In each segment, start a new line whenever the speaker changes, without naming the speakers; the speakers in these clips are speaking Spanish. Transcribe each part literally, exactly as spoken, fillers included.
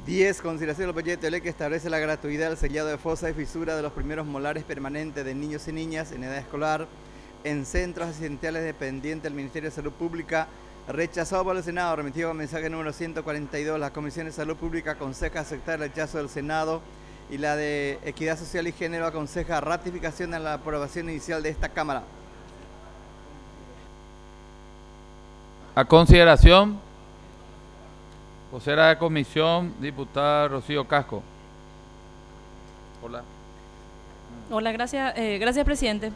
diez. Consideración del proyecto de ley que establece la gratuidad del sellado de fosa y fisura de los primeros molares permanentes de niños y niñas en edad escolar en centros asistenciales dependientes del Ministerio de Salud Pública, rechazado por el Senado, remitido con mensaje número ciento cuarenta y dos. La Comisión de Salud Pública aconseja aceptar el rechazo del Senado y la de Equidad Social y Género aconseja ratificación de la aprobación inicial de esta Cámara.
A consideración, vocera de comisión, diputada Rocío Casco. Hola.
Hola, gracias, eh, gracias presidente.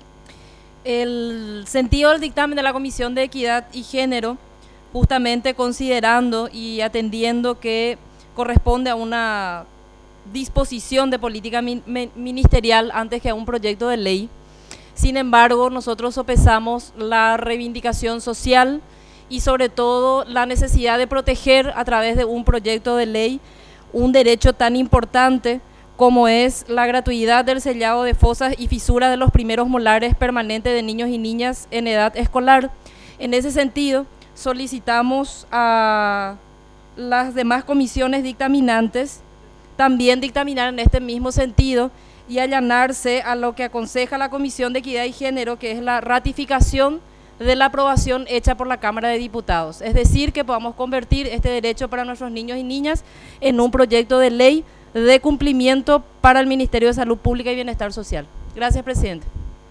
El sentido del dictamen de la Comisión de Equidad y Género, justamente considerando y atendiendo que corresponde a una disposición de política min ministerial antes que a un proyecto de ley. Sin embargo, nosotros sopesamos la reivindicación social y sobre todo la necesidad de proteger a través de un proyecto de ley un derecho tan importante como es la gratuidad del sellado de fosas y fisuras de los primeros molares permanentes de niños y niñas en edad escolar. En ese sentido, solicitamos a las demás comisiones dictaminantes también dictaminar en este mismo sentido y allanarse a lo que aconseja la Comisión de Equidad y Género, que es la ratificación de la aprobación hecha por la Cámara de Diputados. Es decir, que podamos convertir este derecho para nuestros niños y niñas en un proyecto de ley de cumplimiento para el Ministerio de Salud Pública y Bienestar Social. Gracias, presidente.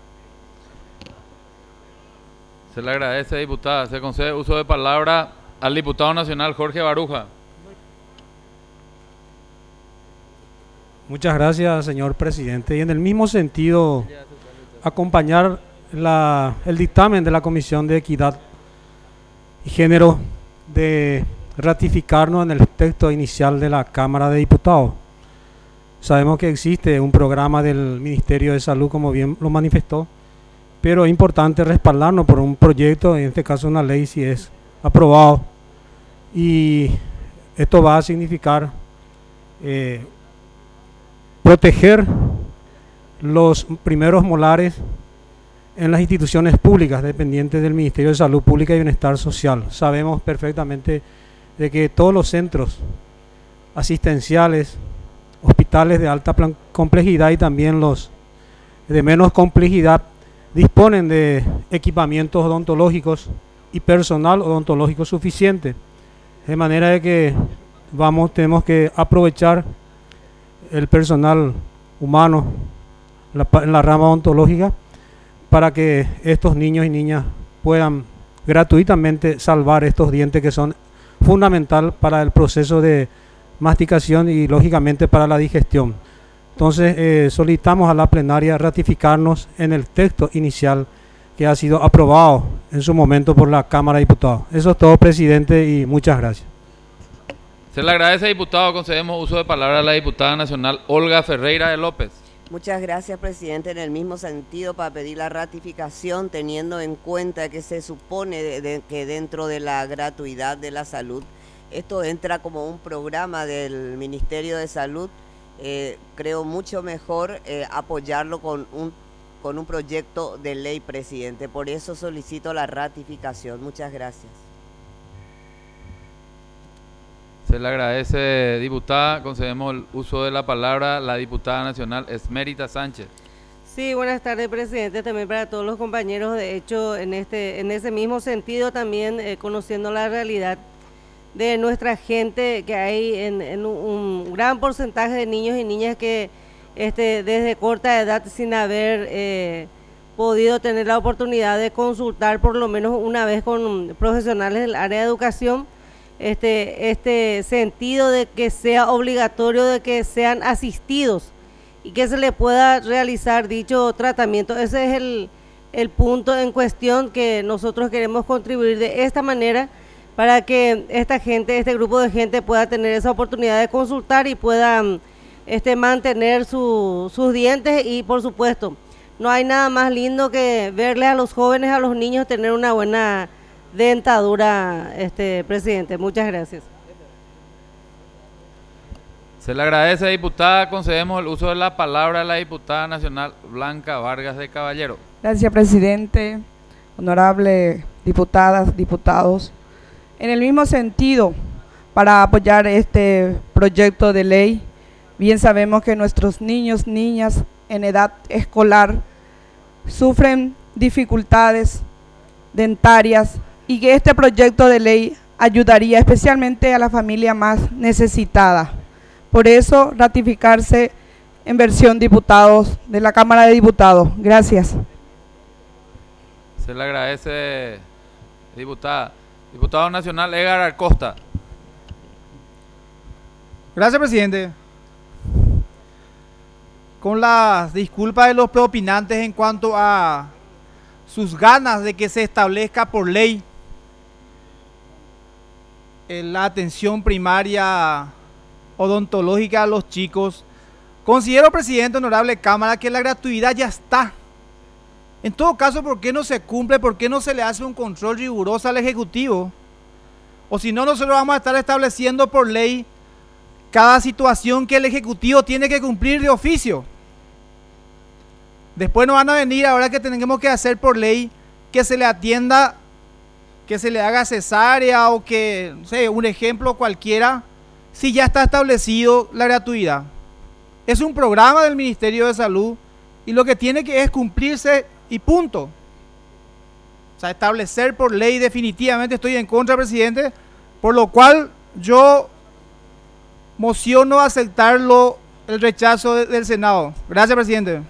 Se le agradece, diputada. Se concede uso de palabra al diputado nacional Jorge Baruja.
Muchas gracias, señor presidente. Y en el mismo sentido, acompañar la, el dictamen de la Comisión de Equidad y Género de ratificarnos en el texto inicial de la Cámara de Diputados. Sabemos que existe un programa del Ministerio de Salud, como bien lo manifestó, pero es importante respaldarnos por un proyecto, en este caso una ley, si es aprobado. Y esto va a significar eh, proteger los primeros molares en las instituciones públicas dependientes del Ministerio de Salud Pública y Bienestar Social. Sabemos perfectamente de que todos los centros asistenciales, hospitales de alta complejidad y también los de menos complejidad disponen de equipamientos odontológicos y personal odontológico suficiente, de manera de que vamos tenemos que aprovechar el personal humano en la, en la rama odontológica para que estos niños y niñas puedan gratuitamente salvar estos dientes que son fundamental para el proceso de masticación y lógicamente para la digestión. Entonces eh, solicitamos a la plenaria ratificarnos en el texto inicial que ha sido aprobado en su momento por la Cámara de Diputados. Eso es todo, presidente, y muchas gracias.
Se le agradece, diputado. Concedemos uso de palabra a la diputada nacional Olga Ferreira de López.
Muchas gracias, presidente. En el mismo sentido, para pedir la ratificación, teniendo en cuenta que se supone de, de, que dentro de la gratuidad de la salud, esto entra como un programa del Ministerio de Salud, eh, creo mucho mejor eh, apoyarlo con un, con un proyecto de ley, presidente. Por eso solicito la ratificación. Muchas gracias.
Se le agradece, diputada. Concedemos el uso de la palabra a la diputada nacional Esmérita Sánchez.
Sí, buenas tardes, presidente, también para todos los compañeros. De hecho, en este en ese mismo sentido también eh, conociendo la realidad de nuestra gente, que hay en, en un, un gran porcentaje de niños y niñas que este, desde corta edad, sin haber eh, podido tener la oportunidad de consultar por lo menos una vez con profesionales del área de educación, Este, este sentido de que sea obligatorio, de que sean asistidos y que se le pueda realizar dicho tratamiento. Ese es el, el punto en cuestión que nosotros queremos contribuir de esta manera para que esta gente, este grupo de gente pueda tener esa oportunidad de consultar y pueda este, mantener su, sus dientes. Y por supuesto, no hay nada más lindo que verle a los jóvenes, a los niños tener una buena dentadura, este presidente. Muchas gracias.
Se le agradece, diputada. Concedemos el uso de la palabra a la diputada nacional Blanca Vargas de Caballero.
Gracias, presidente. Honorable diputadas, diputados. En el mismo sentido, para apoyar este proyecto de ley. Bien sabemos que nuestros niños, niñas en edad escolar sufren dificultades dentarias y que este proyecto de ley ayudaría especialmente a la familia más necesitada. Por eso, ratificarse en versión diputados de la Cámara de Diputados. Gracias.
Se le agradece, diputada. Diputado nacional Edgar Acosta.
Gracias, presidente. Con las disculpas de los preopinantes en cuanto a sus ganas de que se establezca por ley la atención primaria odontológica a los chicos, considero, presidente, honorable Cámara, que la gratuidad ya está. En todo caso, ¿por qué no se cumple? ¿Por qué no se le hace un control riguroso al Ejecutivo? O si no, nosotros vamos a estar estableciendo por ley cada situación que el Ejecutivo tiene que cumplir de oficio. Después nos van a venir, ahora que tenemos que hacer por ley, que se le atienda, que se le haga cesárea o que, no sé, un ejemplo cualquiera, si ya está establecido la gratuidad. Es un programa del Ministerio de Salud y lo que tiene que es cumplirse y punto. O sea, establecer por ley, definitivamente estoy en contra, presidente, por lo cual yo mociono a aceptarlo el rechazo de, del Senado. Gracias, presidente.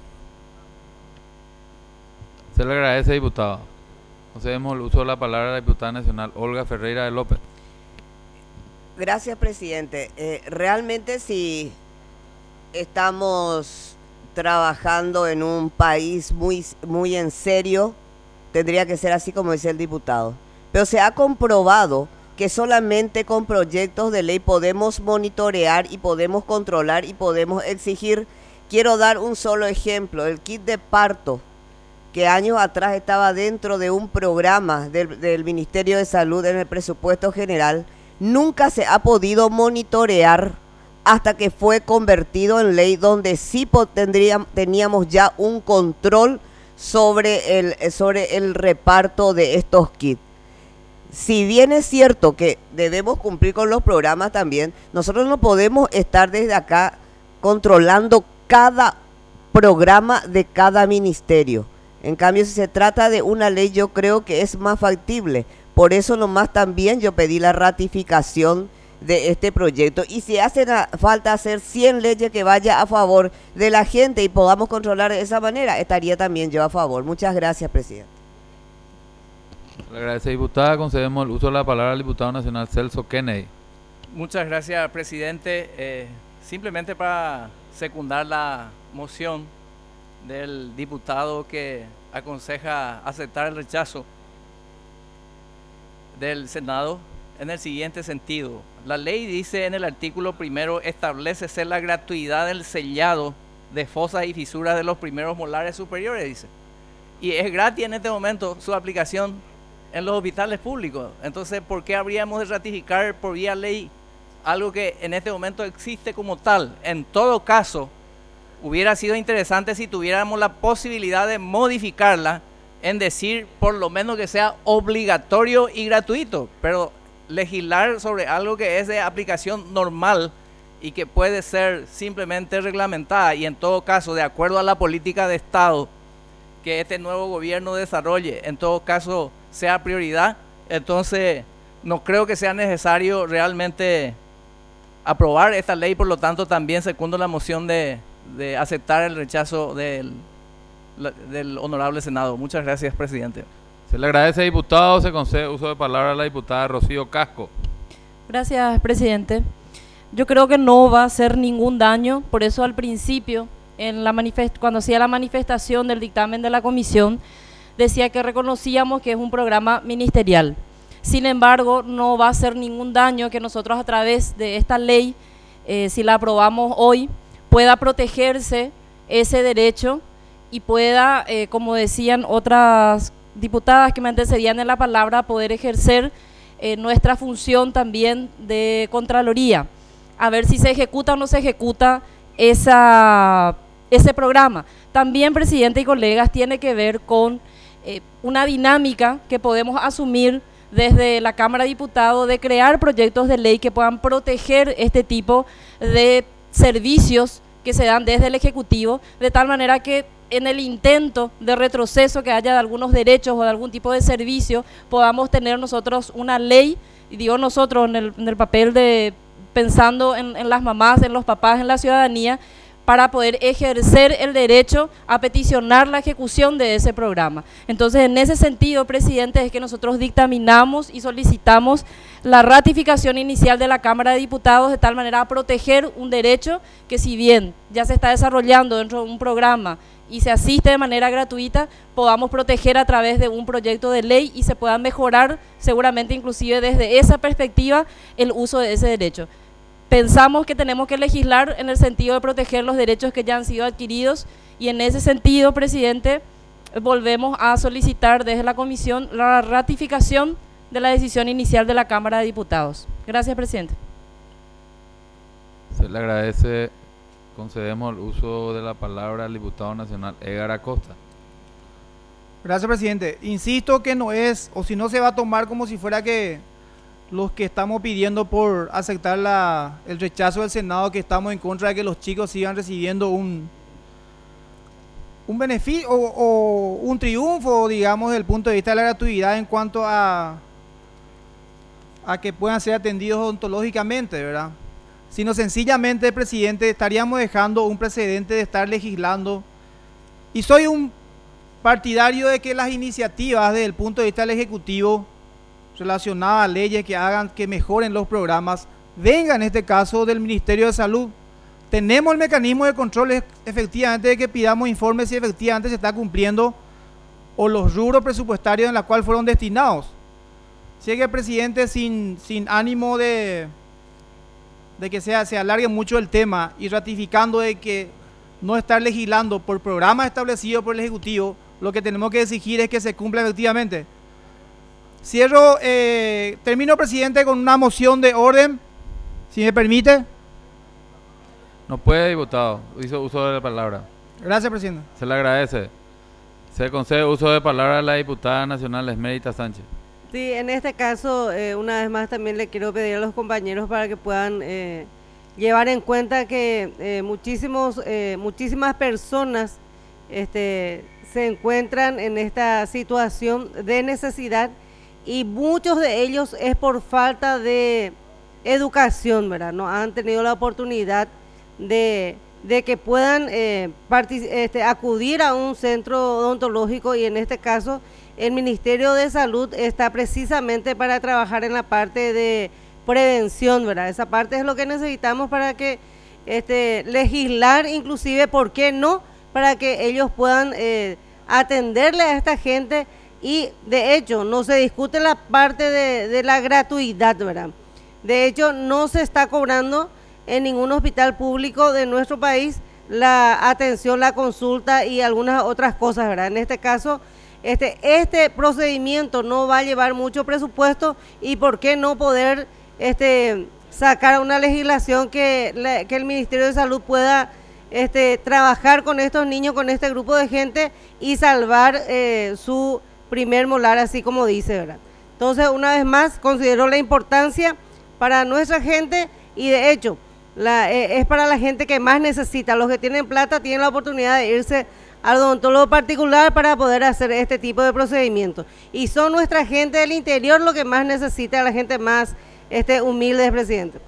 Se le agradece, diputado. Concedemos el uso de la palabra a la diputada nacional Olga Ferreira de López.
Gracias, presidente. Eh, realmente si estamos trabajando en un país muy, muy en serio, tendría que ser así como dice el diputado. Pero se ha comprobado que solamente con proyectos de ley podemos monitorear y podemos controlar y podemos exigir. Quiero dar un solo ejemplo, el kit de parto, que años atrás estaba dentro de un programa del, del Ministerio de Salud en el presupuesto general, nunca se ha podido monitorear hasta que fue convertido en ley, donde sí tendríamos, teníamos ya un control sobre el, sobre el reparto de estos kits. Si bien es cierto que debemos cumplir con los programas también, nosotros no podemos estar desde acá controlando cada programa de cada ministerio. En cambio, si se trata de una ley, yo creo que es más factible. Por eso nomás también yo pedí la ratificación de este proyecto. Y si hace falta hacer cien leyes que vaya a favor de la gente y podamos controlar de esa manera, estaría también yo a favor. Muchas gracias, presidente.
Le agradece, diputada. Concedemos el uso de la palabra al diputado nacional Celso Kennedy.
Muchas gracias, presidente. Eh, simplemente para secundar la moción del diputado que aconseja aceptar el rechazo del Senado en el siguiente sentido. La ley dice en el artículo primero, establece ser la gratuidad del sellado de fosas y fisuras de los primeros molares superiores, dice. Y es gratis en este momento su aplicación en los hospitales públicos. Entonces, ¿por qué habríamos de ratificar por vía ley algo que en este momento existe como tal? En todo caso, hubiera sido interesante si tuviéramos la posibilidad de modificarla en decir por lo menos que sea obligatorio y gratuito, pero legislar sobre algo que es de aplicación normal y que puede ser simplemente reglamentada y en todo caso de acuerdo a la política de Estado que este nuevo gobierno desarrolle, en todo caso sea prioridad, entonces no creo que sea necesario realmente aprobar esta ley. Por lo tanto, también secundo la moción de, de aceptar el rechazo del, del honorable Senado. Muchas gracias, presidente.
Se le agradece, diputado. Se concede uso de palabra a la diputada Rocío Casco.
Gracias, presidente. Yo creo que no va a hacer ningún daño, por eso al principio, en la manifest cuando hacía la manifestación del dictamen de la comisión, decía que reconocíamos que es un programa ministerial. Sin embargo, no va a hacer ningún daño que nosotros a través de esta ley, eh, si la aprobamos hoy, pueda protegerse ese derecho y pueda, eh, como decían otras diputadas que me antecedían en la palabra, poder ejercer eh, nuestra función también de Contraloría, a ver si se ejecuta o no se ejecuta esa, ese programa. También, presidente y colegas, tiene que ver con eh, una dinámica que podemos asumir desde la Cámara de Diputados de crear proyectos de ley que puedan proteger este tipo de servicios que se dan desde el Ejecutivo, de tal manera que en el intento de retroceso que haya de algunos derechos o de algún tipo de servicio, podamos tener nosotros una ley, y digo nosotros en el, en el papel de pensando en, en las mamás, en los papás, en la ciudadanía, para poder ejercer el derecho a peticionar la ejecución de ese programa. Entonces, en ese sentido, presidente, es que nosotros dictaminamos y solicitamos la ratificación inicial de la Cámara de Diputados de tal manera a proteger un derecho que, si bien ya se está desarrollando dentro de un programa y se asiste de manera gratuita, podamos proteger a través de un proyecto de ley y se pueda mejorar seguramente inclusive desde esa perspectiva el uso de ese derecho. Pensamos que tenemos que legislar en el sentido de proteger los derechos que ya han sido adquiridos y en ese sentido, presidente, volvemos a solicitar desde la comisión la ratificación de la decisión inicial de la Cámara de Diputados. Gracias, presidente.
Se le agradece. Concedemos el uso de la palabra al diputado nacional Edgar Acosta.
Gracias, presidente. Insisto que no es, o si no se va a tomar como si fuera que los que estamos pidiendo por aceptar la, el rechazo del Senado, que estamos en contra de que los chicos sigan recibiendo un, un beneficio o, o un triunfo, digamos, desde el punto de vista de la gratuidad en cuanto a, a que puedan ser atendidos odontológicamente, ¿verdad? Sino sencillamente, presidente, estaríamos dejando un precedente de estar legislando. Y soy un partidario de que las iniciativas desde el punto de vista del Ejecutivo relacionadas a leyes que hagan que mejoren los programas, vengan en este caso del Ministerio de Salud. Tenemos el mecanismo de control efectivamente de que pidamos informes si efectivamente se está cumpliendo o los rubros presupuestarios en los cuales fueron destinados. Así que, presidente, sin, sin ánimo de, de que sea, se alargue mucho el tema y ratificando de que no estar legislando por programas establecidos por el Ejecutivo, lo que tenemos que exigir es que se cumpla efectivamente. Cierro, eh, termino, presidente, con una moción de orden, si me permite.
No puede, diputado, hizo uso de la palabra.
Gracias, presidente.
Se le agradece. Se concede uso de palabra a la diputada nacional Esmerita Sánchez.
Sí, en este caso, eh, una vez más también le quiero pedir a los compañeros para que puedan eh, llevar en cuenta que eh, muchísimos, eh, muchísimas personas este, se encuentran en esta situación de necesidad y muchos de ellos es por falta de educación, ¿verdad? No han tenido la oportunidad de, de que puedan eh, este, acudir a un centro odontológico y en este caso el Ministerio de Salud está precisamente para trabajar en la parte de prevención, ¿verdad? Esa parte es lo que necesitamos para que este, legislar, inclusive, ¿por qué no? Para que ellos puedan eh, atenderle a esta gente. Y de hecho no se discute la parte de, de la gratuidad, ¿verdad? De hecho no se está cobrando en ningún hospital público de nuestro país la atención, la consulta y algunas otras cosas, ¿verdad? En este caso, este, este procedimiento no va a llevar mucho presupuesto y por qué no poder este, sacar una legislación que, la, que el Ministerio de Salud pueda este, trabajar con estos niños, con este grupo de gente y salvar eh, su primer molar, así como dice, ¿verdad? Entonces, una vez más, considero la importancia para nuestra gente y de hecho, la, eh, es para la gente que más necesita. Los que tienen plata tienen la oportunidad de irse al odontólogo particular para poder hacer este tipo de procedimientos. Y son nuestra gente del interior lo que más necesita, la gente más este, humilde, presidente.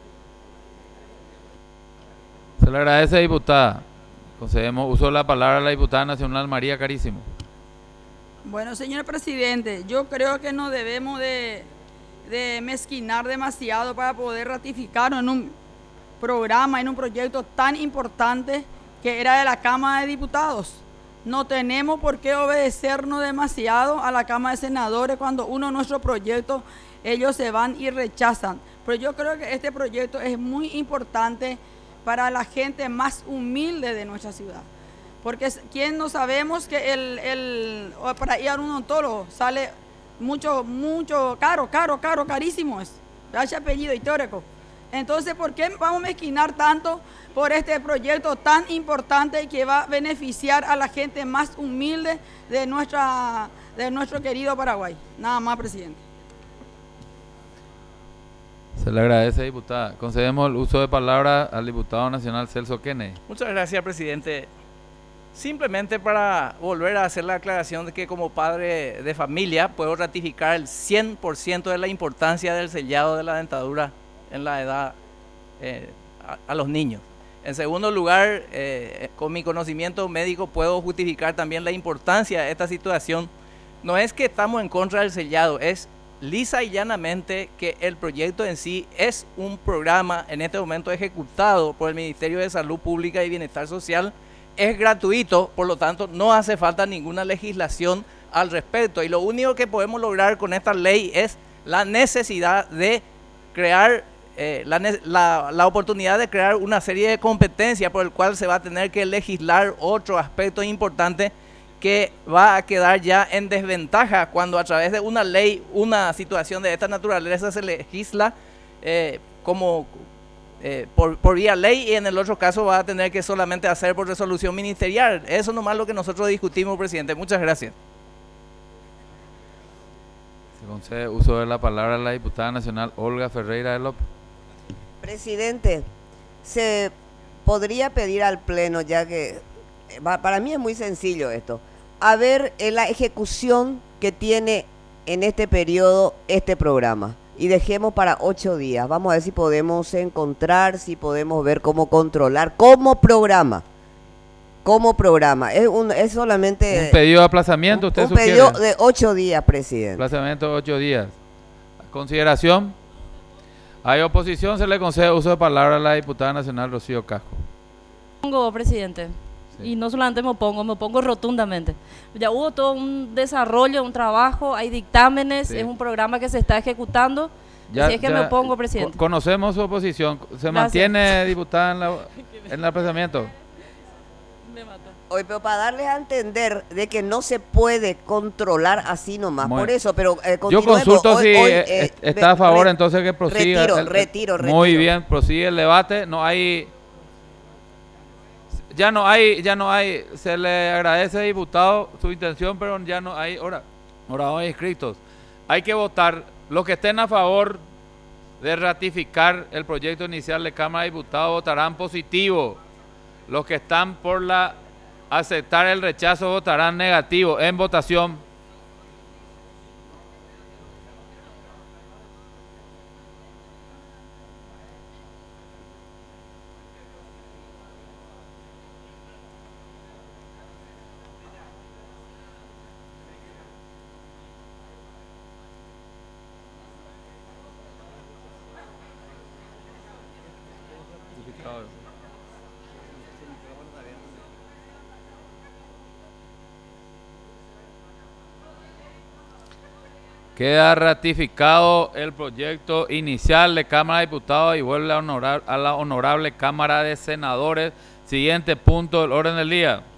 Se le agradece, diputada. Concedemos uso de la palabra a la diputada nacional María Carísimo.
Bueno, señor presidente, yo creo que no debemos de, de mezquinar demasiado para poder ratificar en un programa, en un proyecto tan importante que era de la Cámara de Diputados. No tenemos por qué obedecernos demasiado a la Cámara de Senadores cuando uno de nuestros proyectos, ellos se van y rechazan. Pero yo creo que este proyecto es muy importante para la gente más humilde de nuestra ciudad. Porque quién no sabemos que el, el para ir a un odontólogo sale mucho, mucho caro, caro, caro, carísimo es. Ese apellido histórico. Entonces, ¿por qué vamos a mezquinar tanto por este proyecto tan importante que va a beneficiar a la gente más humilde de nuestra, de nuestro querido Paraguay? Nada más, presidente.
Se le agradece, diputada. Concedemos el uso de palabra al diputado nacional Celso Kennedy.
Muchas gracias, presidente. Simplemente para volver a hacer la aclaración de que como padre de familia puedo ratificar el cien por ciento de la importancia del sellado de la dentadura en la edad eh, a, a los niños. En segundo lugar, eh, con mi conocimiento médico puedo justificar también la importancia de esta situación. No es que estamos en contra del sellado, es lisa y llanamente que el proyecto en sí es un programa en este momento ejecutado por el Ministerio de Salud Pública y Bienestar Social. Es gratuito, por lo tanto no hace falta ninguna legislación al respecto. Y lo único que podemos lograr con esta ley es la necesidad de crear, eh, la, la, la oportunidad de crear una serie de competencias por el cual se va a tener que legislar otro aspecto importante que va a quedar ya en desventaja cuando a través de una ley, una situación de esta naturaleza se legisla eh, como eh, por, por vía ley, y en el otro caso va a tener que solamente hacer por resolución ministerial. Eso nomás lo que nosotros discutimos, presidente. Muchas gracias.
Se concede uso de la palabra a la diputada nacional Olga Ferreira de López.
Presidente, se podría pedir al Pleno, ya que para mí es muy sencillo esto, a ver en la ejecución que tiene en este periodo este programa, y dejemos para ocho días. Vamos a ver si podemos encontrar, si podemos ver cómo controlar, como programa, como programa. Es, un, es solamente...
Un pedido de aplazamiento, usted
un
sugiere.
Un pedido de ocho días, presidente.
Aplazamiento de ocho días. Consideración. Hay oposición, se le concede uso de palabra a la diputada nacional Rocío Casco.
Pongo, presidente. Y no solamente me opongo, me opongo rotundamente. Ya hubo todo un desarrollo, un trabajo, hay dictámenes, sí. Es un programa que se está ejecutando.
Ya,
así es que
ya
me opongo, presidente.
Conocemos su oposición. ¿Se Gracias. mantiene, diputada, en, la, en el aplazamiento?
Me mata. Hoy, pero para darles a entender de que no se puede controlar así nomás. Muy. Por eso, pero eh,
yo consulto
hoy,
si
hoy,
eh, está a favor, re, entonces que prosiga.
Retiro,
el,
retiro, retiro.
Muy bien, prosigue el debate. No hay... Ya no hay, ya no hay, se le agradece, diputado, su intención, pero ya no hay ora, oradores inscritos. Hay que votar. Los que estén a favor de ratificar el proyecto inicial de Cámara de Diputados votarán positivo. Los que están por la aceptar el rechazo votarán negativo. En votación. Queda ratificado el proyecto inicial de Cámara de Diputados y vuelve a, honorar, a la honorable Cámara de Senadores. Siguiente punto del orden del día.